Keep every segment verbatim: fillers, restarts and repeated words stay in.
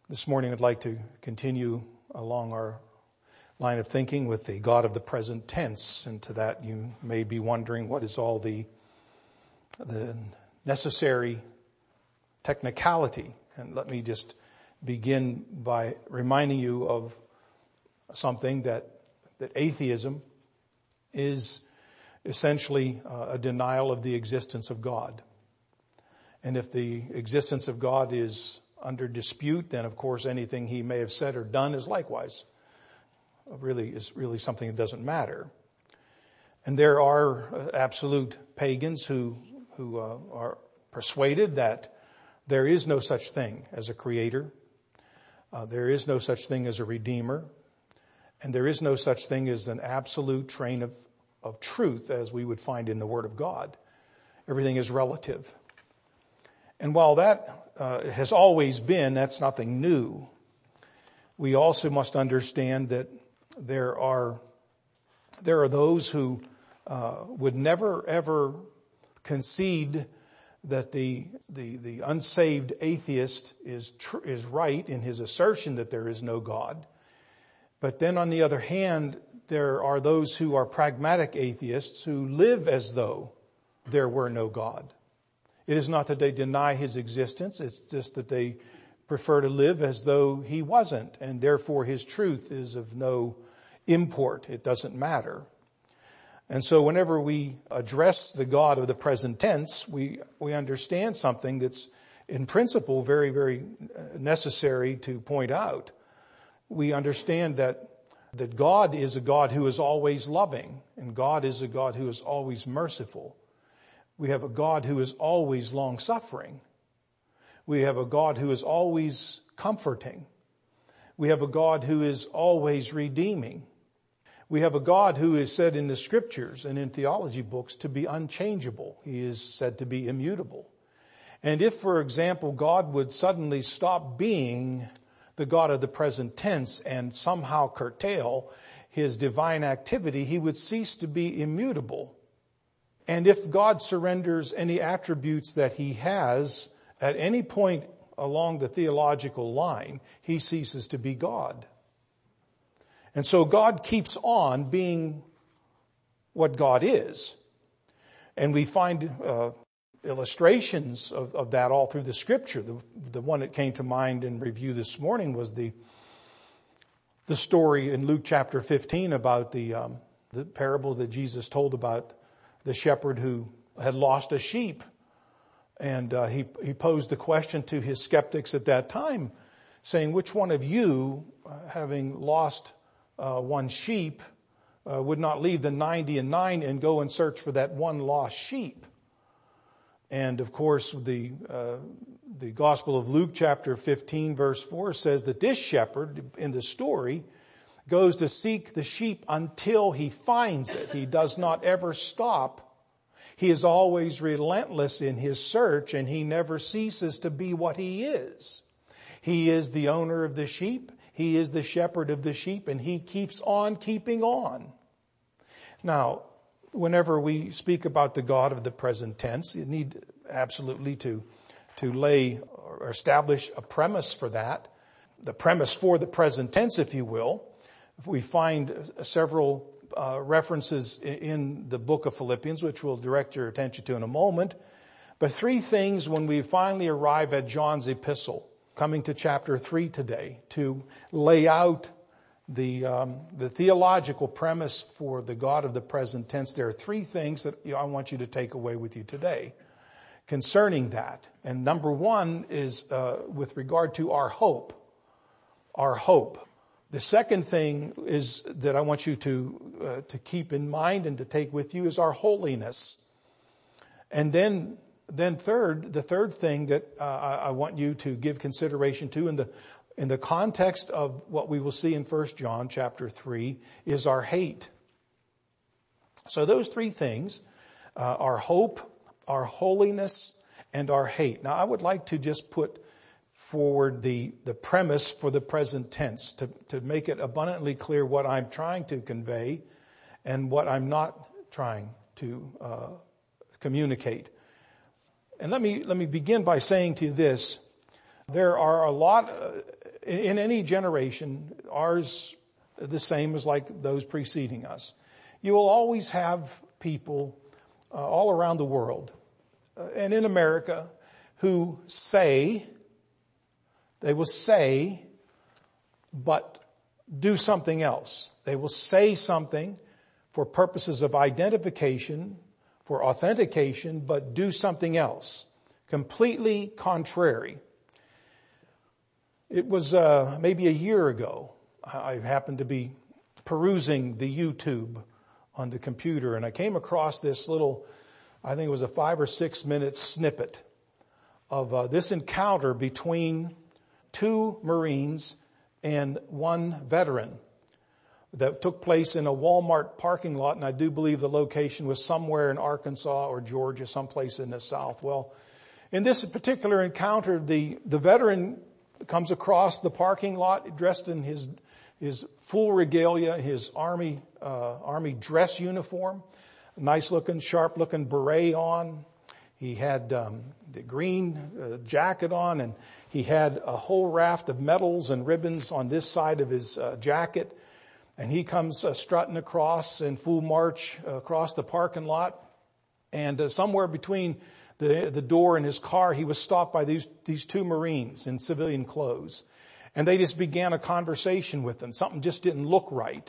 This morning I'd like to continue along our line of thinking with the God of the present tense. And to that you may be wondering, what is all the, the necessary technicality? And let me just begin by reminding you of something that, that atheism is essentially uh, a denial of the existence of God. And if the existence of God is under dispute, then of course anything he may have said or done is likewise really is really something that doesn't matter. And there are uh, absolute pagans who who uh, are persuaded that there is no such thing as a creator, uh, there is no such thing as a redeemer, and there is no such thing as an absolute train of of truth as we would find in the Word of God. Everything is relative. And while that uh, has always been, that's nothing new. We also must understand that there are there are those who uh, would never ever concede that the the the unsaved atheist is tr- is right in his assertion that there is no God. But then on the other hand, there are those who are pragmatic atheists who live as though there were no God. It is not that they deny his existence, it's just that they prefer to live as though he wasn't, and therefore his truth is of no import. It doesn't matter. And so whenever we address the God of the present tense, we, we understand something that's in principle very, very necessary to point out. We understand that that God is a God who is always loving, and God is a God who is always merciful. We have a God who is always long-suffering. We have a God who is always comforting. We have a God who is always redeeming. We have a God who is said in the scriptures and in theology books to be unchangeable. He is said to be immutable. And if, for example, God would suddenly stop being the God of the present tense and somehow curtail his divine activity, he would cease to be immutable. And if God surrenders any attributes that he has at any point along the theological line, he ceases to be God. And so God keeps on being what God is. And we find uh, illustrations of, of that all through the scripture. The, the one that came to mind in review this morning was the the story in Luke chapter fifteen about the um, the parable that Jesus told about the shepherd who had lost a sheep. And uh, he, he posed the question to his skeptics at that time, saying, which one of you, uh, having lost uh, one sheep, uh, would not leave the ninety and nine and go and search for that one lost sheep? And of course, the uh, the Gospel of Luke chapter fifteen verse four says that this shepherd in the story goes to seek the sheep until he finds it. He does not ever stop. He is always relentless in his search, and he never ceases to be what he is. He is the owner of the sheep. He is the shepherd of the sheep, and he keeps on keeping on. Now, whenever we speak about the God of the present tense, you need absolutely to, to lay or establish a premise for that. The premise for the present tense, if you will. We find several uh, references in the book of Philippians, which we'll direct your attention to in a moment. But three things when we finally arrive at John's epistle, coming to chapter three today, to lay out the um, the theological premise for the God of the present tense. There are three things that I want you to take away with you today concerning that. And number one is uh, with regard to our hope. Our hope. The second thing is that I want you to uh, to keep in mind and to take with you is our holiness. And then then third, the third thing that uh, I, I want you to give consideration to in the in the context of what we will see in First John chapter three is our hate. So those three things, uh, our hope, our holiness, and our hate. Now I would like to just put forward the, the premise for the present tense to, to make it abundantly clear what I'm trying to convey and what I'm not trying to uh, communicate. And let me let me begin by saying to you this. There are a lot, uh, in any generation, ours the same as like those preceding us, you will always have people uh, all around the world uh, and in America who say, they will say, but do something else. They will say something for purposes of identification, for authentication, but do something else, completely contrary. It was uh, maybe a year ago, I happened to be perusing the YouTube on the computer, and I came across this little, I think it was a five or six minute snippet of uh, this encounter between two Marines and one veteran that took place in a Walmart parking lot, and I do believe the location was somewhere in Arkansas or Georgia, someplace in the South. Well, in this particular encounter, the, the veteran comes across the parking lot dressed in his his full regalia, his army uh, army dress uniform, nice looking, sharp looking beret on. He had um, the green uh, jacket on, and he had a whole raft of medals and ribbons on this side of his uh, jacket. And he comes uh, strutting across in full march uh, across the parking lot. And uh, somewhere between the, the door and his car, he was stopped by these, these two Marines in civilian clothes. And they just began a conversation with him. Something just didn't look right.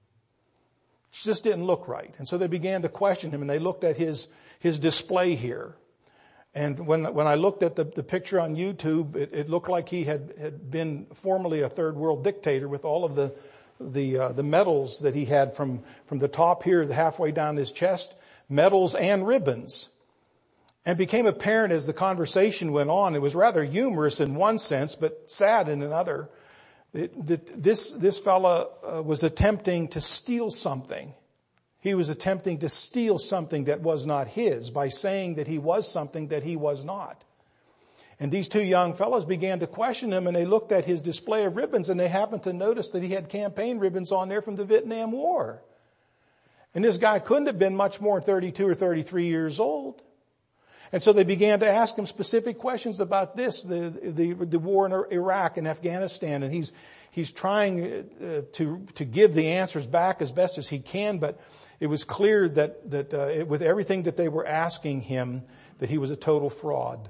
It just didn't look right. And so they began to question him, and they looked at his, his display here. And when, when I looked at the, the picture on YouTube, it, it looked like he had, had been formerly a third world dictator with all of the, the, uh, the medals that he had from, from the top here, halfway down his chest, medals and ribbons. And became apparent as the conversation went on, it was rather humorous in one sense, but sad in another, that this, this fella uh, was attempting to steal something. He was attempting to steal something that was not his by saying that he was something that he was not. And these two young fellows began to question him, and they looked at his display of ribbons, and they happened to notice that he had campaign ribbons on there from the Vietnam War. And this guy couldn't have been much more than thirty-two or thirty-three years old. And so they began to ask him specific questions about this, the, the, the war in Iraq and Afghanistan. And he's, he's trying uh, to, to give the answers back as best as he can. But it was clear that, that, uh, it, with everything that they were asking him, that he was a total fraud.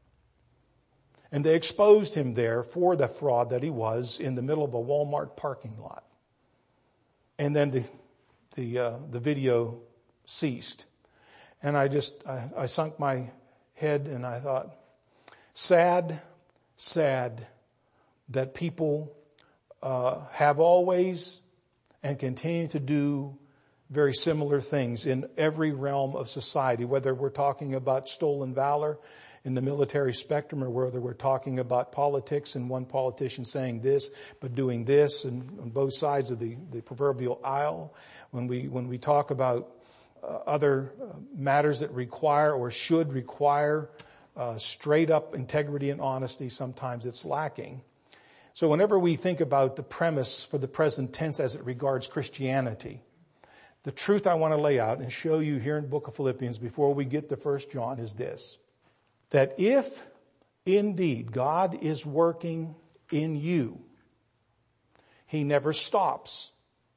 And they exposed him there for the fraud that he was in the middle of a Walmart parking lot. And then the, the, uh, the video ceased. And I just, I, I sunk my head and I thought, sad, sad that people uh, have always and continue to do very similar things in every realm of society, whether we're talking about stolen valor in the military spectrum or whether we're talking about politics and one politician saying this but doing this, and on both sides of the, the proverbial aisle. When we, when we talk about Uh, other uh, matters that require or should require uh, straight up integrity and honesty, sometimes it's lacking. So whenever we think about the premise for the present tense as it regards Christianity, the truth I want to lay out and show you here in the book of Philippians before we get to First John is this: that if indeed God is working in you, He never stops.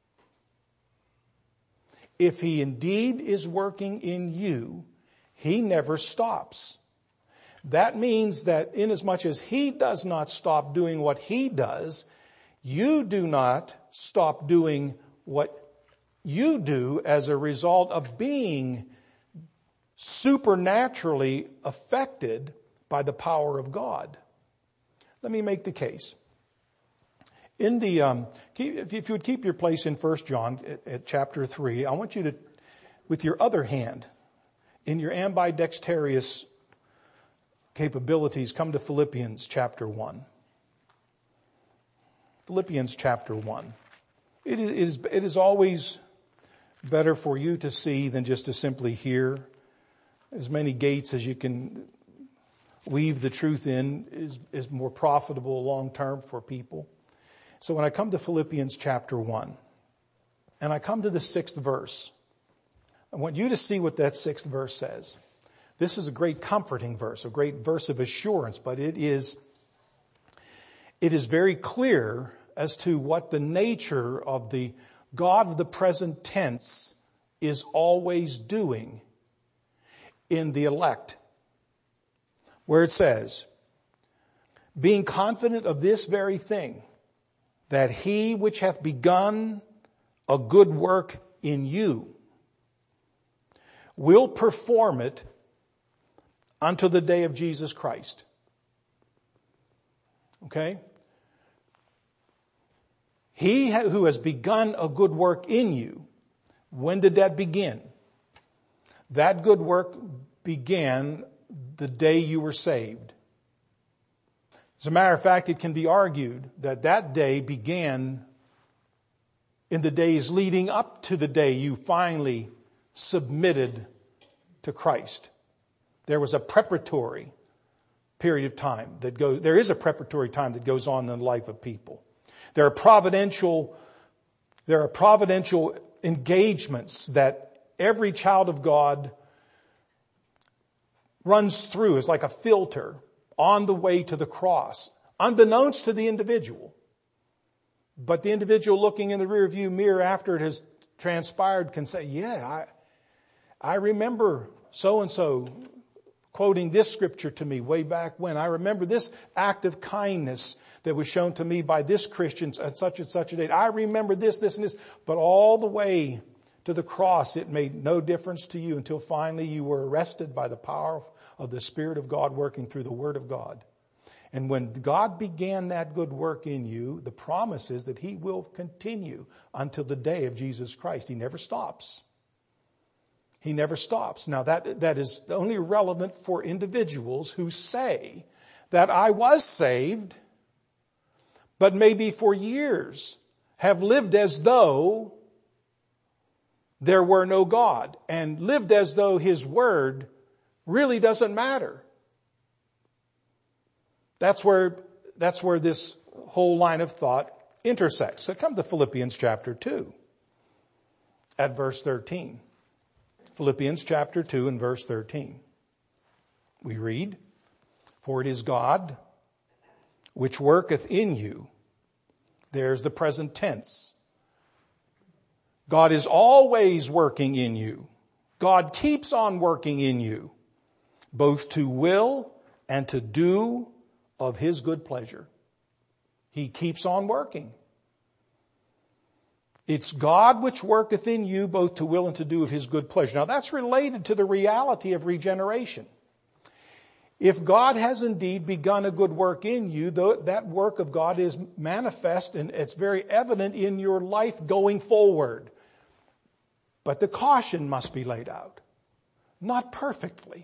If He indeed is working in you, He never stops. That means that inasmuch as He does not stop doing what He does, you do not stop doing what you do as a result of being supernaturally affected by the power of God. Let me make the case. In the, um, if you would keep your place in First John at, at chapter three, I want you to, with your other hand, in your ambidextrous capabilities, come to Philippians chapter one. Philippians chapter one. It is, it is always better for you to see than just to simply hear. As many gates as you can weave the truth in is, is more profitable long term for people. So when I come to Philippians chapter one, and I come to the sixth verse, I want you to see what that sixth verse says. This is a great comforting verse, a great verse of assurance, but it is, it is very clear as to what the nature of the God of the present tense is always doing in the elect, where it says, being confident of this very thing, that he which hath begun a good work in you will perform it until the day of Jesus Christ. Okay? He who has begun a good work in you, when did that begin? That good work began the day you were saved. As a matter of fact, it can be argued that that day began in the days leading up to the day you finally submitted to Christ. There was a preparatory period of time that goes, there is a preparatory time that goes on in the life of people. There are providential, there are providential engagements that every child of God runs through as like a filter on the way to the cross, unbeknownst to the individual. But the individual looking in the rearview mirror after it has transpired can say, yeah, I, I remember so-and-so quoting this scripture to me way back when. I remember this act of kindness that was shown to me by this Christian at such and such a date. I remember this, this, and this. But all the way to the cross, it made no difference to you until finally you were arrested by the power of the Spirit of God working through the Word of God. And when God began that good work in you, the promise is that He will continue until the day of Jesus Christ. He never stops. He never stops. Now that, that is only relevant for individuals who say that I was saved, but maybe for years have lived as though there were no God and lived as though His Word really doesn't matter. That's where, that's where this whole line of thought intersects. So come to Philippians chapter two at verse thirteen. Philippians chapter two and verse thirteen. We read, for it is God which worketh in you. There's the present tense. God is always working in you. God keeps on working in you, both to will and to do of His good pleasure. He keeps on working. It's God which worketh in you both to will and to do of His good pleasure. Now that's related to the reality of regeneration. If God has indeed begun a good work in you, that work of God is manifest and it's very evident in your life going forward. But the caution must be laid out. Not perfectly.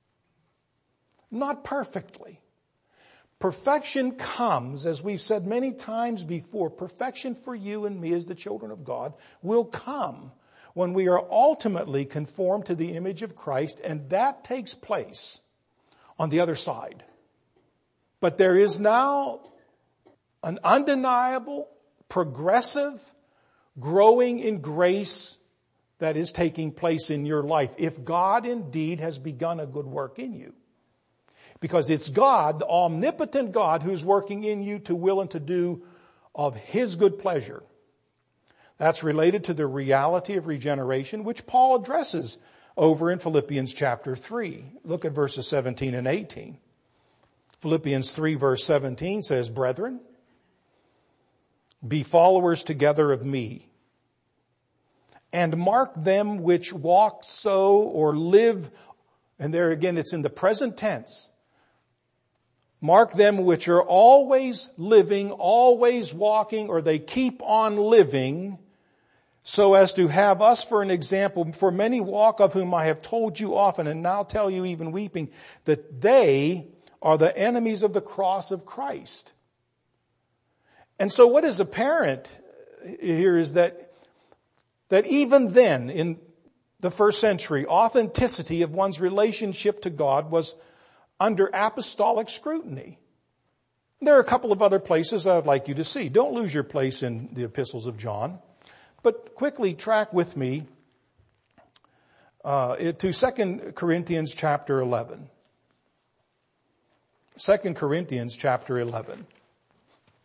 Not perfectly. Perfection comes, as we've said many times before, perfection for you and me as the children of God will come when we are ultimately conformed to the image of Christ, and that takes place on the other side. But there is now an undeniable, progressive, growing in grace that is taking place in your life if God indeed has begun a good work in you. Because it's God, the omnipotent God, who's working in you to will and to do of His good pleasure. That's related to the reality of regeneration, which Paul addresses over in Philippians chapter three. Look at verses seventeen and eighteen. Philippians three verse seventeen says, brethren, be followers together of me, and mark them which walk so or live, and there again it's in the present tense, mark them which are always living, always walking, or they keep on living, so as to have us for an example. For many walk, of whom I have told you often, and now tell you even weeping, that they are the enemies of the cross of Christ. And so what is apparent here is that, that even then, in the first century, authenticity of one's relationship to God was under apostolic scrutiny. There are a couple of other places I would like you to see. Don't lose your place in the epistles of John, but quickly track with me uh, to Second Corinthians chapter eleven. Second Corinthians chapter eleven.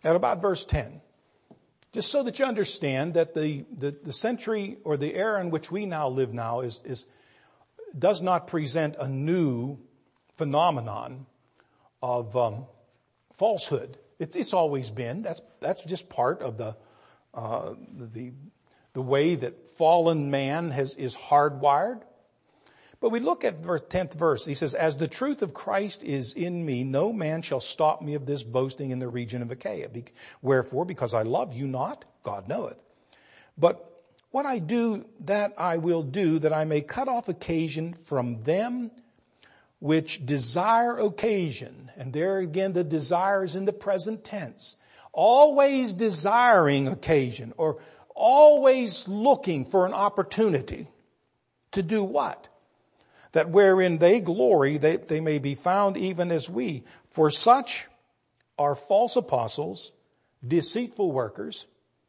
at about verse ten. Just so that you understand that the, the, the century or the era in which we now live now is, is does not present a new phenomenon of um, falsehood. It's, it's always been. That's that's just part of the uh, the the way that fallen man has is hardwired. But we look at the tenth verse. He says, "As the truth of Christ is in me, no man shall stop me of this boasting in the region of Achaia. Wherefore, because I love you not, God knoweth. But what I do, that I will do, that I may cut off occasion from them which desire occasion." And there again, the desire is in the present tense. Always desiring occasion, or always looking for an opportunity to do what? That wherein they glory, they, they may be found even as we. For such are false apostles, deceitful workers,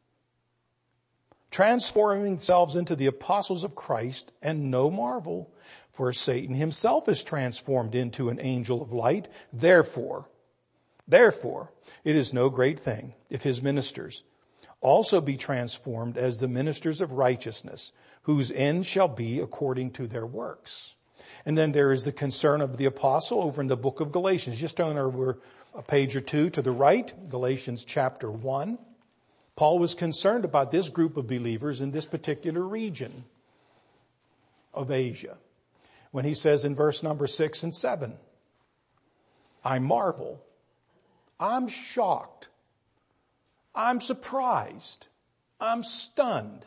transforming themselves into the apostles of Christ, and no marvel, for Satan himself is transformed into an angel of light. Therefore, therefore, it is no great thing if his ministers also be transformed as the ministers of righteousness, whose end shall be according to their works. And then there is the concern of the apostle over in the book of Galatians. Just turn over a page or two to the right, Galatians chapter one. Paul was concerned about this group of believers in this particular region of Asia, when he says in verse number six and seven, "I marvel, I'm shocked, I'm surprised, I'm stunned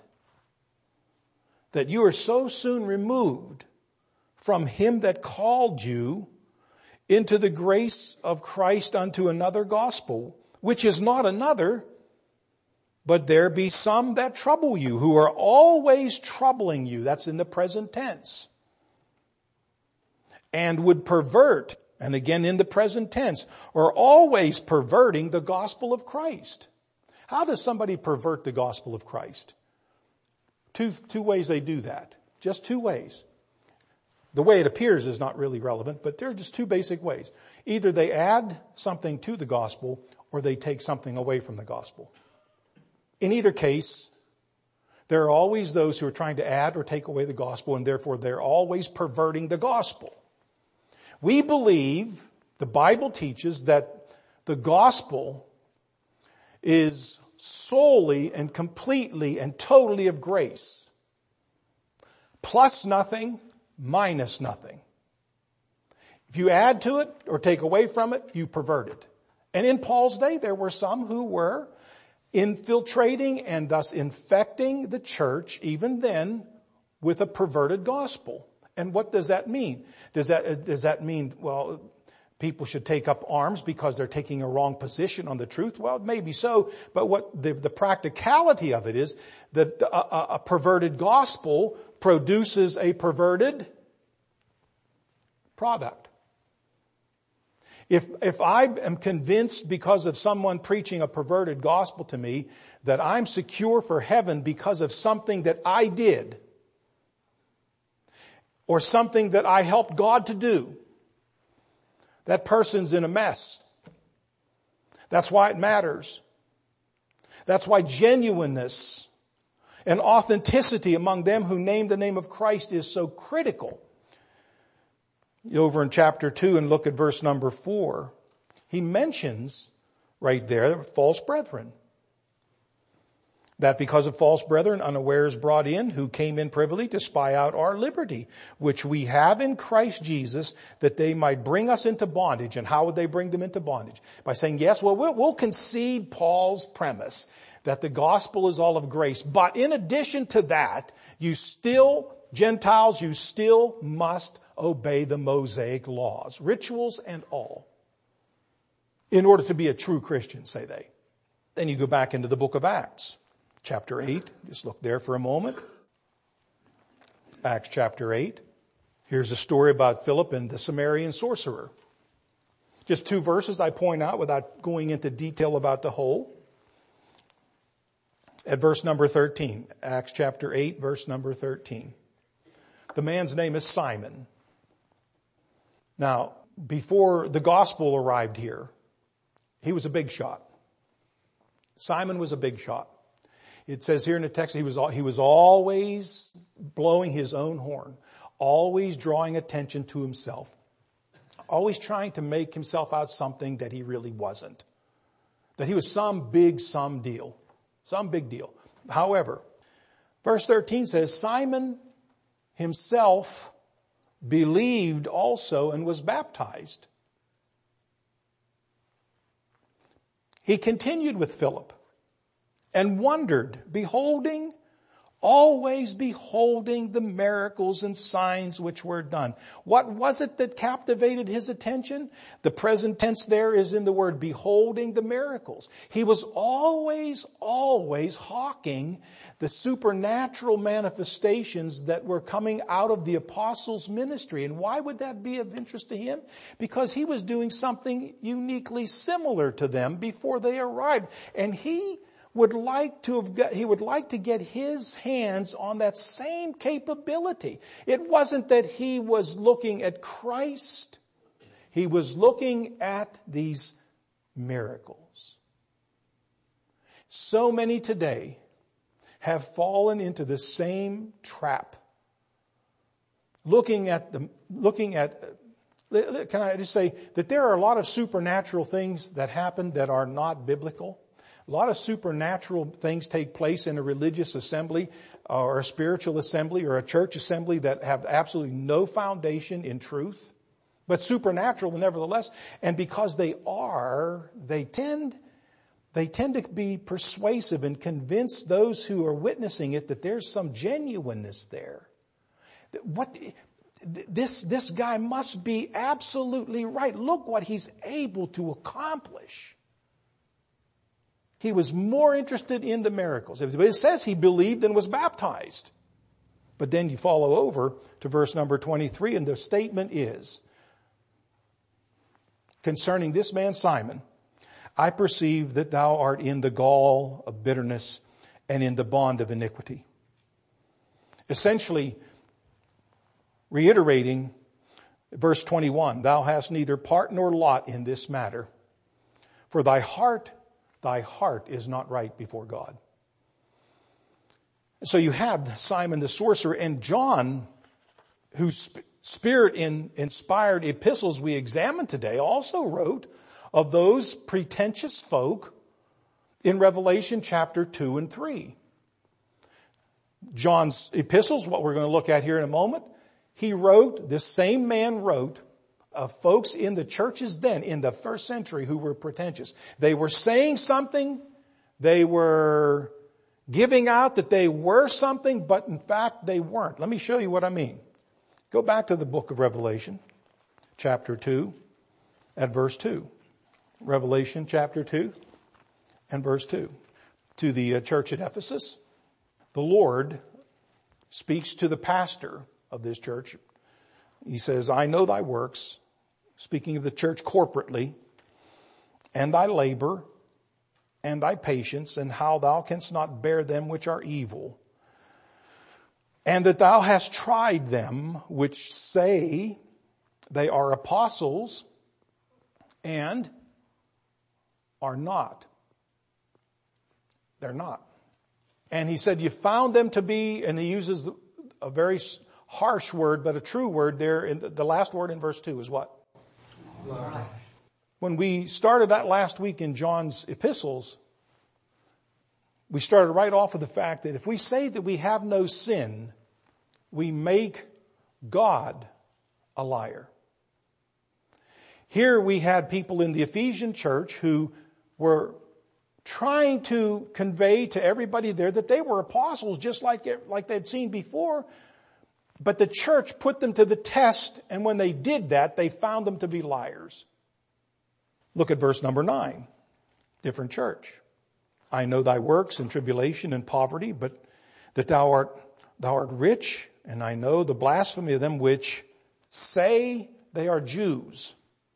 that you are so soon removed from him that called you into the grace of Christ unto another gospel, which is not another, but there be some that trouble you, who are always troubling you." That's in the present tense. "And would pervert," and again in the present tense, "or always perverting the gospel of Christ." How does somebody pervert the gospel of Christ? Two, two ways they do that. Just two ways. The way it appears is not really relevant, but there are just two basic ways. Either they add something to the gospel, or they take something away from the gospel. In either case, there are always those who are trying to add or take away the gospel, and therefore they're always perverting the gospel. We believe, the Bible teaches, that the gospel is solely and completely and totally of grace. Plus nothing, minus nothing. If you add to it or take away from it, you pervert it. And in Paul's day, there were some who were infiltrating and thus infecting the church, even then, with a perverted gospel. And what does that mean? Does that, does that mean, well, people should take up arms because they're taking a wrong position on the truth? Well, maybe so. But what the, the practicality of it is that a, a, a perverted gospel produces a perverted product. If, if I am convinced because of someone preaching a perverted gospel to me that I'm secure for heaven because of something that I did or something that I helped God to do, that person's in a mess. That's why it matters. That's why genuineness and authenticity among them who name the name of Christ is so critical. Over in chapter two and look at verse number four. He mentions right there false brethren. That because of false brethren unawares brought in, who came in privily to spy out our liberty, which we have in Christ Jesus, that they might bring us into bondage. And how would they bring them into bondage? By saying, yes, well, we'll, we'll concede Paul's premise that the gospel is all of grace. But in addition to that, you still, Gentiles, you still must obey the Mosaic laws, rituals and all, in order to be a true Christian, say they. Then you go back into the book of Acts, chapter eight. Just look there for a moment. Acts chapter eight. Here's a story about Philip and the Samaritan sorcerer. Just two verses I point out without going into detail about the whole. At verse number thirteen, Acts chapter eight, verse number thirteen. The man's name is Simon. Now, before the gospel arrived here, he was a big shot. Simon was a big shot. It says here in the text, he was, he was always blowing his own horn, always drawing attention to himself, always trying to make himself out something that he really wasn't, that he was some big, some deal, some big deal. However, verse thirteen says, Simon himself believed also and was baptized. He continued with Philip and wondered, beholding, always beholding the miracles and signs which were done. What was it that captivated his attention? The present tense there is in the word beholding the miracles. He was always, always hawking the supernatural manifestations that were coming out of the apostles' ministry. And why would that be of interest to him? Because he was doing something uniquely similar to them before they arrived. And he would like to have got, he would like to get his hands on that same capability. It wasn't that he was looking at Christ. He was looking at these miracles. So many today have fallen into the same trap. Looking at the, looking at, can I just say that there are a lot of supernatural things that happen that are not biblical? A lot of supernatural things take place in a religious assembly or a spiritual assembly or a church assembly that have absolutely no foundation in truth, but supernatural nevertheless. And because they are, they tend, they tend to be persuasive and convince those who are witnessing it that there's some genuineness there. What, this, this guy must be absolutely right. Look what he's able to accomplish. He was more interested in the miracles. It says he believed and was baptized. But then you follow over to verse number twenty-three, and the statement is, concerning this man Simon, I perceive that thou art in the gall of bitterness and in the bond of iniquity. Essentially reiterating verse twenty-one, thou hast neither part nor lot in this matter, for thy heart Thy heart is not right before God. So you have Simon the sorcerer, and John, whose Spirit-inspired epistles we examine today, also wrote of those pretentious folk in Revelation chapter two and three. John's epistles, what we're going to look at here in a moment, he wrote, this same man wrote of folks in the churches then, in the first century, who were pretentious. They were saying something, they were giving out that they were something, but in fact they weren't. Let me show you what I mean. Go back to the book of Revelation, chapter two, at verse two. Revelation chapter two and verse two. To the church at Ephesus, the Lord speaks to the pastor of this church. He says, I know thy works, speaking of the church corporately, and thy labor, and thy patience, and how thou canst not bear them which are evil, and that thou hast tried them which say they are apostles, and are not. They're not. And he said, you found them to be, and he uses a very harsh word, but a true word there. In the, the last word in verse two is what? Lies. When we started that last week in John's epistles, we started right off with the fact that if we say that we have no sin, we make God a liar. Here we had people in the Ephesian church who were trying to convey to everybody there that they were apostles just like, like they'd seen before. But the church put them to the test, and when they did that, they found them to be liars. Look at verse number nine. Different church. I know thy works and tribulation and poverty, but that thou art, thou art rich, and I know the blasphemy of them which say they are Jews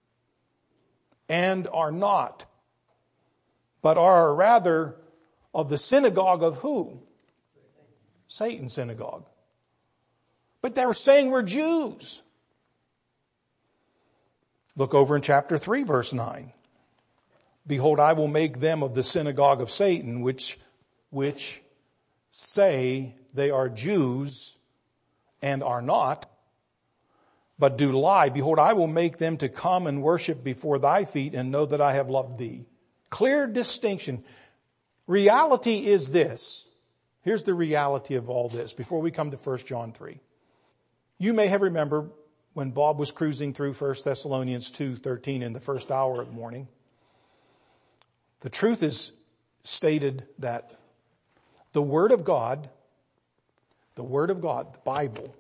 and are not, but are rather of the synagogue of who? Satan's synagogue. But they were saying we're Jews. Look over in chapter three, verse nine. behold, I will make them of the synagogue of Satan, which, which say they are Jews and are not, but do lie. Behold, I will make them to come and worship before thy feet and know that I have loved thee. Clear distinction. Reality is this. Here's the reality of all this before we come to First John three. You may have remembered when Bob was cruising through First Thessalonians two thirteen in the first hour of the morning. The truth is stated that the Word of God, the Word of God, the Bible,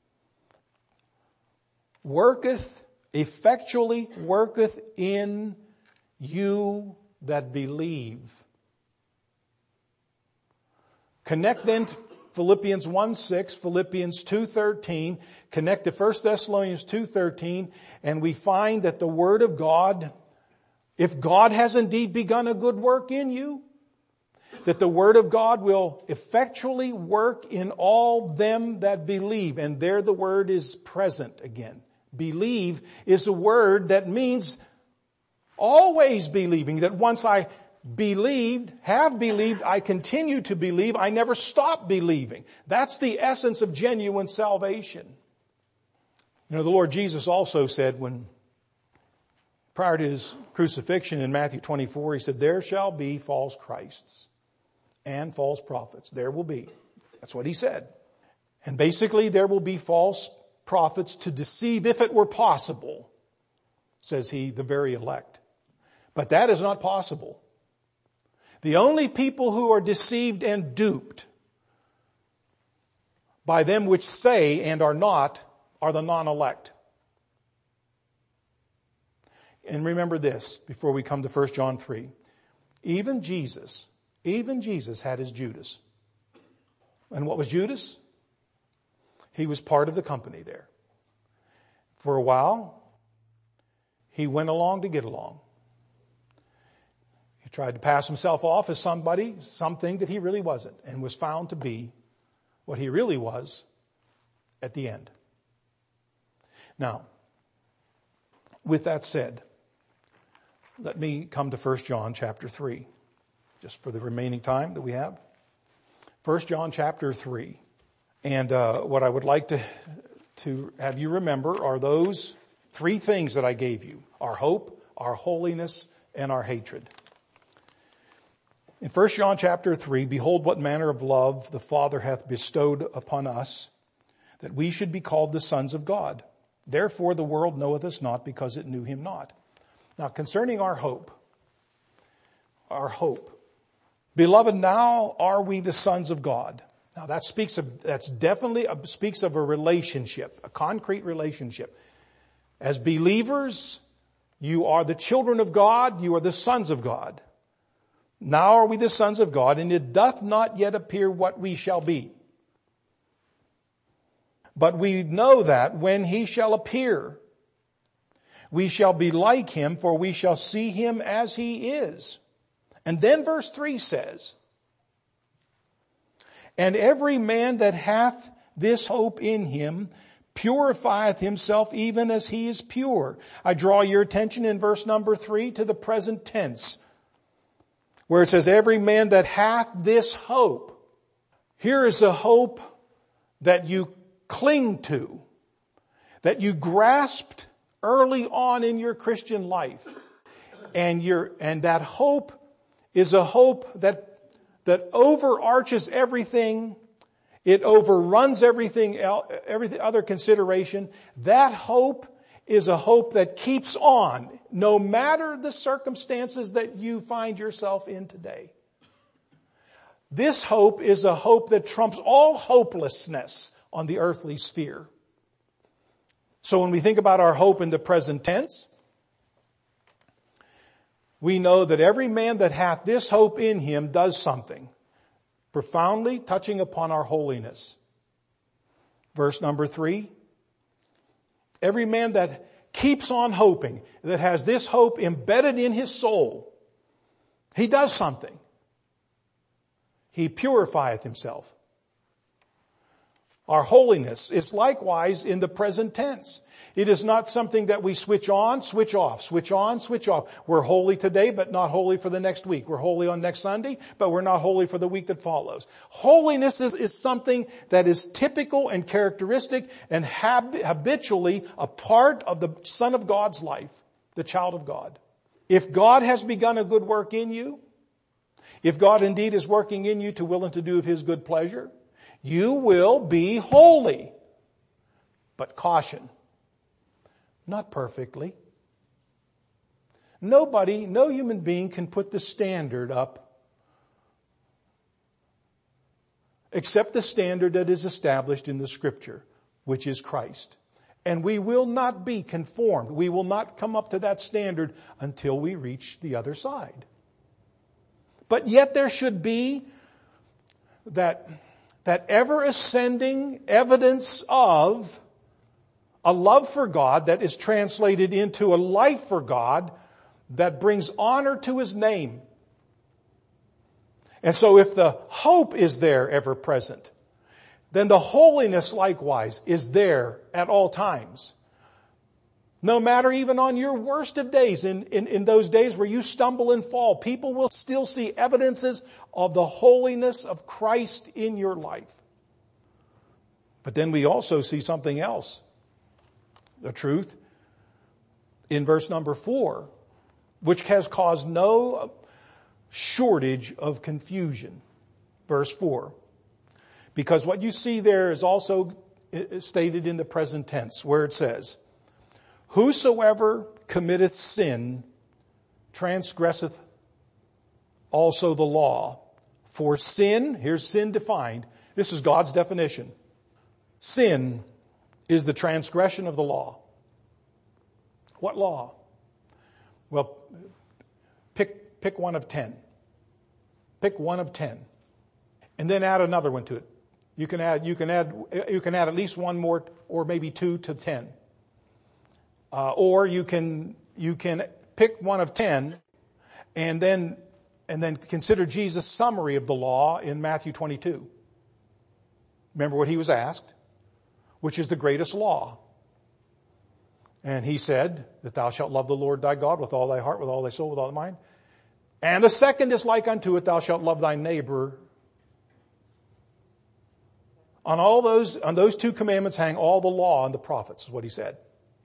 worketh, effectually worketh in you that believe. Connect then to Philippians one six, Philippians two thirteen, connect to First Thessalonians two thirteen, and we find that the Word of God, if God has indeed begun a good work in you, that the Word of God will effectually work in all them that believe. And there the word is present again. Believe is a word that means always believing, that once I believed, have believed, I continue to believe, I never stop believing. That's the essence of genuine salvation. You know, the Lord Jesus also said when, prior to His crucifixion in Matthew twenty-four, He said, there shall be false Christs and false prophets. There will be. That's what He said. And basically there will be false prophets to deceive, if it were possible, says He, the very elect. But that is not possible. The only people who are deceived and duped by them which say and are not are the non-elect. And remember this before we come to First John three. Even Jesus, even Jesus had his Judas. And what was Judas? He was part of the company there. For a while, he went along to get along. He tried to pass himself off as somebody, something that he really wasn't, and was found to be what he really was at the end. Now, with that said, let me come to First John chapter three, just for the remaining time that we have. First John chapter three. And uh, what I would like to, to have you remember are those three things that I gave you: our hope, our holiness, and our hatred. In First John chapter three, behold what manner of love the Father hath bestowed upon us, that we should be called the sons of God. Therefore the world knoweth us not, because it knew Him not. Now concerning our hope, our hope. Beloved, now are we the sons of God. Now that speaks of, that's definitely a, speaks of a relationship, a concrete relationship. As believers, you are the children of God, you are the sons of God. Now are we the sons of God, and it doth not yet appear what we shall be. But we know that when He shall appear, we shall be like Him, for we shall see Him as He is. And then verse three says, and every man that hath this hope in Him purifieth himself even as He is pure. I draw your attention in verse number three to the present tense, where it says, every man that hath this hope. Here is a hope that you cling to, that you grasped early on in your Christian life. And your, and that hope is a hope that that overarches everything. It overruns everything else, every other consideration. That hope is a hope that keeps on, no matter the circumstances that you find yourself in today. This hope is a hope that trumps all hopelessness on the earthly sphere. So when we think about our hope in the present tense, we know that every man that hath this hope in him does something profoundly touching upon our holiness. Verse number three. Every man that keeps on hoping, that has this hope embedded in his soul, he does something. He purifieth himself. Our holiness is likewise in the present tense. It is not something that we switch on, switch off, switch on, switch off. We're holy today, but not holy for the next week. We're holy on next Sunday, but we're not holy for the week that follows. Holiness is, is something that is typical and characteristic and hab- habitually a part of the Son of God's life, the child of God. If God has begun a good work in you, if God indeed is working in you to will and to do of His good pleasure, you will be holy. But caution. Not perfectly. Nobody, no human being can put the standard up except the standard that is established in the Scripture, which is Christ. And we will not be conformed. We will not come up to that standard until we reach the other side. But yet there should be that, that ever ascending evidence of a love for God that is translated into a life for God that brings honor to His name. And so if the hope is there ever present, then the holiness likewise is there at all times. No matter even on your worst of days, in, in, in those days where you stumble and fall, people will still see evidences of the holiness of Christ in your life. But then we also see something else. The truth in verse number four, which has caused no shortage of confusion. Verse four. Because what you see there is also stated in the present tense, where it says, whosoever committeth sin transgresseth also the law. For sin, here's sin defined. This is God's definition. Sin is the transgression of the law. What law? Well, pick, pick one of ten. Pick one of ten. And then add another one to it. You can add, you can add, you can add at least one more or maybe two to ten. Uh, or you can, you can pick one of ten and then, and then consider Jesus' summary of the law in Matthew twenty-two. Remember what he was asked? Which is the greatest law. And he said that thou shalt love the Lord thy God with all thy heart, with all thy soul, with all thy mind. And the second is like unto it, thou shalt love thy neighbor. On all those, on those two commandments hang all the law and the prophets, is what he said.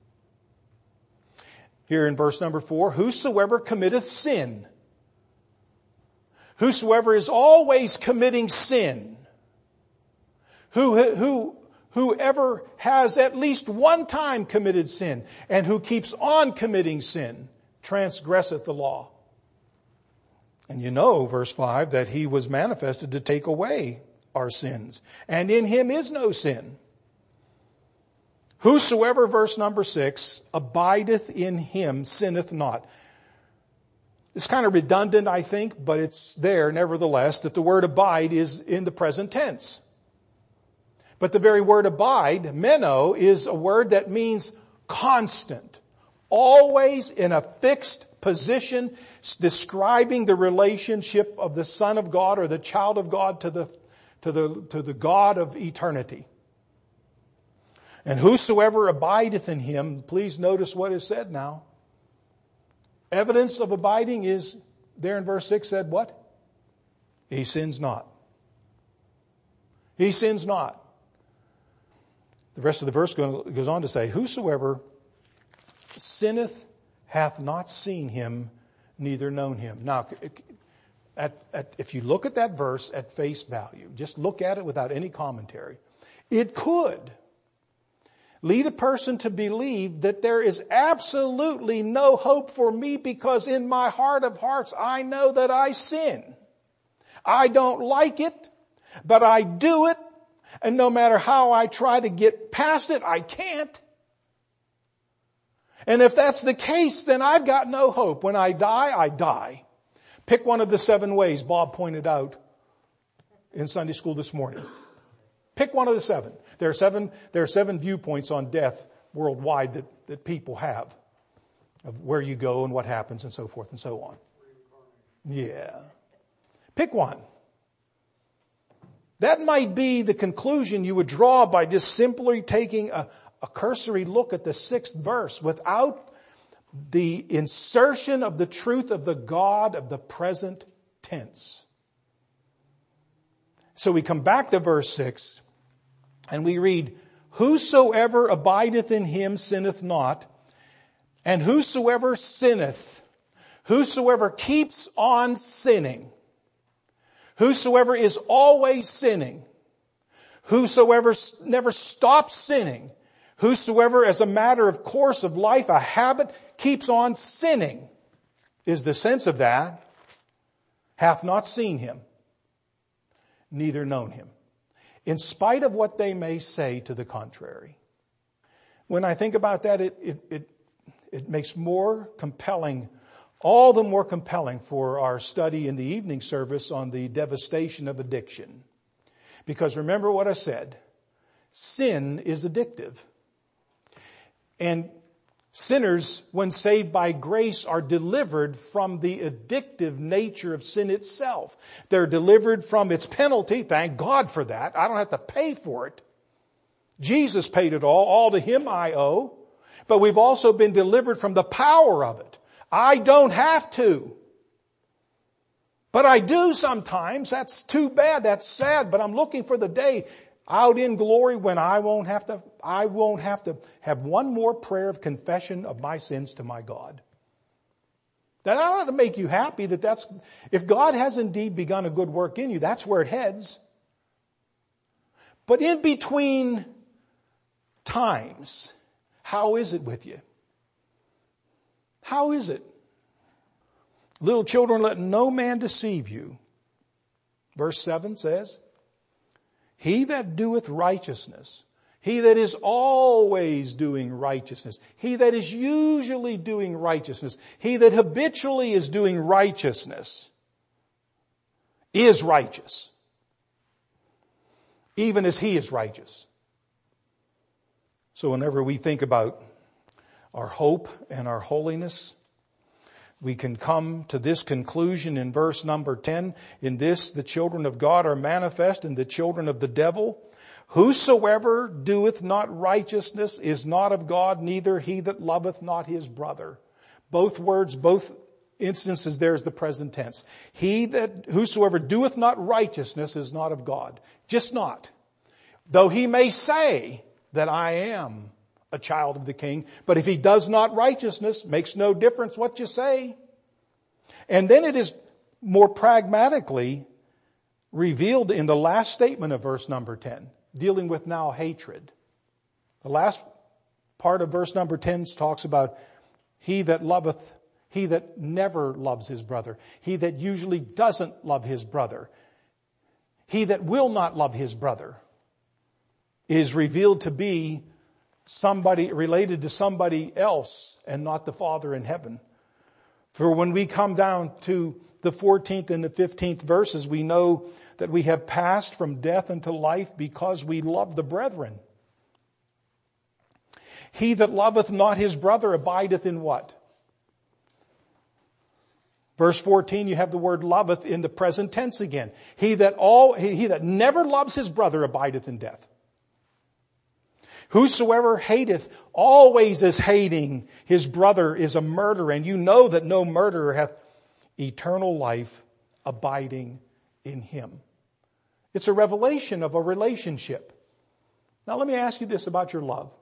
Here in verse number four, whosoever committeth sin. Whosoever is always committing sin. Who, who, Whoever has at least one time committed sin and who keeps on committing sin transgresseth the law. And you know, verse five, that he was manifested to take away our sins. And in him is no sin. Whosoever, verse number six, abideth in him sinneth not. It's kind of redundant, I think, but it's there nevertheless that the word abide is in the present tense. But the very word abide, meno, is a word that means constant, always in a fixed position, describing the relationship of the Son of God or the child of God to the, to the, to the God of eternity. And whosoever abideth in him, please notice what is said now. Evidence of abiding is, there in verse six said what? He sins not. He sins not. The rest of the verse goes on to say, whosoever sinneth hath not seen him, neither known him. Now, at, at, if you look at that verse at face value, just look at it without any commentary, it could lead a person to believe that there is absolutely no hope for me because in my heart of hearts I know that I sin. I don't like it, but I do it. And no matter how I try to get past it, I can't. And if that's the case, then I've got no hope. When I die, I die. Pick one of the seven ways Bob pointed out in Sunday school this morning. Pick one of the seven. There are seven, there are seven viewpoints on death worldwide that, that people have. Of where you go and what happens and so forth and so on. Yeah. Pick one. That might be the conclusion you would draw by just simply taking a, a cursory look at the sixth verse without the insertion of the truth of the God of the present tense. So we come back to verse six and we read, whosoever abideth in him sinneth not, and whosoever sinneth, whosoever keeps on sinning, whosoever is always sinning, whosoever never stops sinning, whosoever as a matter of course of life, a habit, keeps on sinning, is the sense of that, hath not seen him, neither known him, in spite of what they may say to the contrary. When I think about that, it, it, it, it makes more compelling, all the more compelling for our study in the evening service on the devastation of addiction. Because remember what I said, sin is addictive. And sinners, when saved by grace, are delivered from the addictive nature of sin itself. They're delivered from its penalty. Thank God for that. I don't have to pay for it. Jesus paid it all. All to him I owe. But we've also been delivered from the power of it. I don't have to. But I do sometimes. That's too bad. That's sad. But I'm looking for the day out in glory when I won't have to, I won't have to have one more prayer of confession of my sins to my God. That ought to make you happy that that's, if God has indeed begun a good work in you, that's where it heads. But in between times, how is it with you? How is it? Little children, let no man deceive you. Verse seven says, he that doeth righteousness, he that is always doing righteousness, he that is usually doing righteousness, he that habitually is doing righteousness, is righteous, even as he is righteous. So whenever we think about our hope and our holiness, we can come to this conclusion in verse number ten. In this, the children of God are manifest and the children of the devil. Whosoever doeth not righteousness is not of God, neither he that loveth not his brother. Both words, both instances, there's the present tense. He that, whosoever doeth not righteousness is not of God. Just not. Though he may say that I am a child of the King, but if he does not righteousness, makes no difference what you say. And then it is more pragmatically revealed in the last statement of verse number ten, dealing with now hatred. The last part of verse number ten talks about he that loveth, he that never loves his brother, he that usually doesn't love his brother, he that will not love his brother, is revealed to be somebody related to somebody else and not the Father in heaven. For when we come down to the fourteenth and the fifteenth verses, we know that we have passed from death unto life because we love the brethren. He that loveth not his brother abideth in what? Verse fourteen, you have the word loveth in the present tense again. He that all, he that never loves his brother abideth in death. Whosoever hateth always is hating his brother is a murderer, and you know that no murderer hath eternal life abiding in him. It's a revelation of a relationship. Now let me ask you this about your love.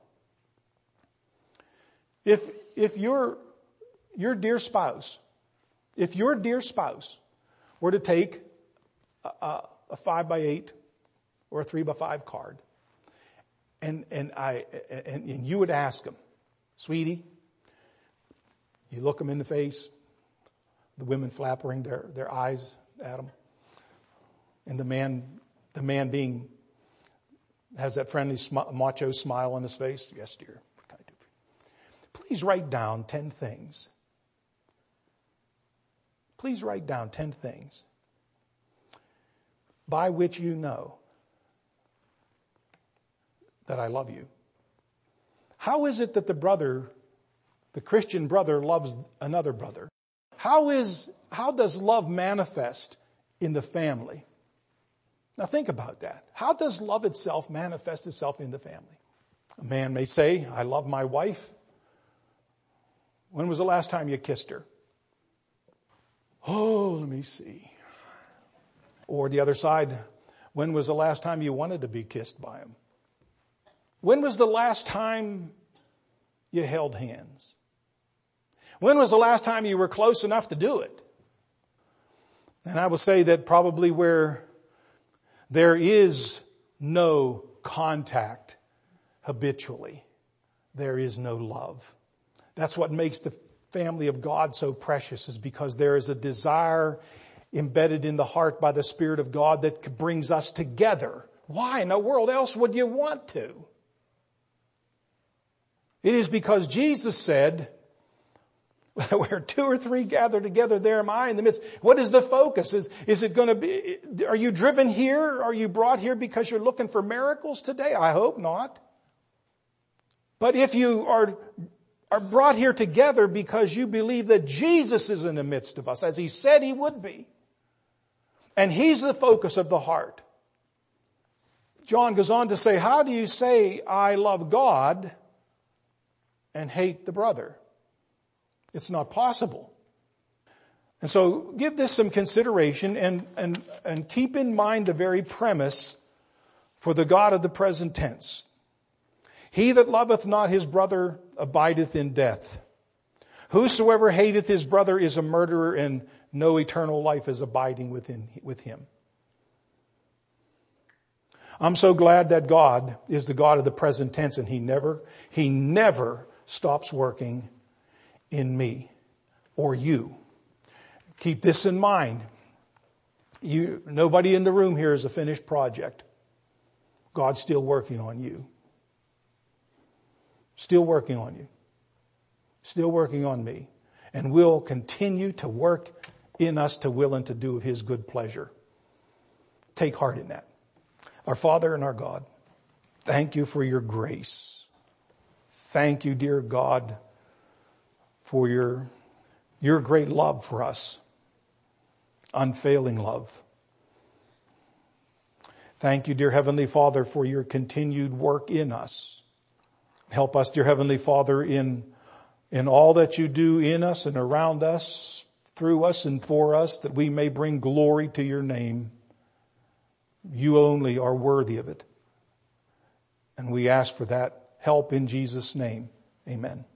If, if your, your dear spouse, if your dear spouse were to take a, a, a five by eight or a three by five card, And, and I, and, and you would ask them, sweetie, you look them in the face, the women flapping their, their eyes at them, and the man, the man being, has that friendly sm- macho smile on his face. Yes, dear. What can I do for you? Please write down ten things. Please write down ten things by which you know that I love you. How is it that the brother, the Christian brother, loves another brother? How is, how does love manifest in the family? Now think about that. How does love itself manifest itself in the family? A man may say, I love my wife. When was the last time you kissed her? Oh, let me see. Or the other side, when was the last time you wanted to be kissed by him? When was the last time you held hands? When was the last time you were close enough to do it? And I will say that probably where there is no contact habitually, there is no love. That's what makes the family of God so precious, is because there is a desire embedded in the heart by the Spirit of God that brings us together. Why in the world else would you want to? It is because Jesus said, where two or three gather together, there am I in the midst. What is the focus? Is, is it going to be, are you driven here? Are you brought here because you're looking for miracles today? I hope not. But if you are, are brought here together because you believe that Jesus is in the midst of us, as He said He would be, and He's the focus of the heart. John goes on to say, how do you say I love God and hate the brother? It's not possible. And so give this some consideration and, and, and keep in mind the very premise for the God of the present tense. He that loveth not his brother abideth in death. Whosoever hateth his brother is a murderer, and no eternal life is abiding within, with him. I'm so glad that God is the God of the present tense, and He never, He never stops working in me or you. Keep this in mind. You, nobody in the room here is a finished project. God's still working on you. Still working on you. Still working on me. And will continue to work in us to will and to do of His good pleasure. Take heart in that. Our Father and our God, thank You for Your grace. Thank You, dear God, for your, your great love for us. Unfailing love. Thank You, dear Heavenly Father, for Your continued work in us. Help us, dear Heavenly Father, in, in all that You do in us and around us, through us and for us, that we may bring glory to Your name. You only are worthy of it. And we ask for that help in Jesus' name. Amen.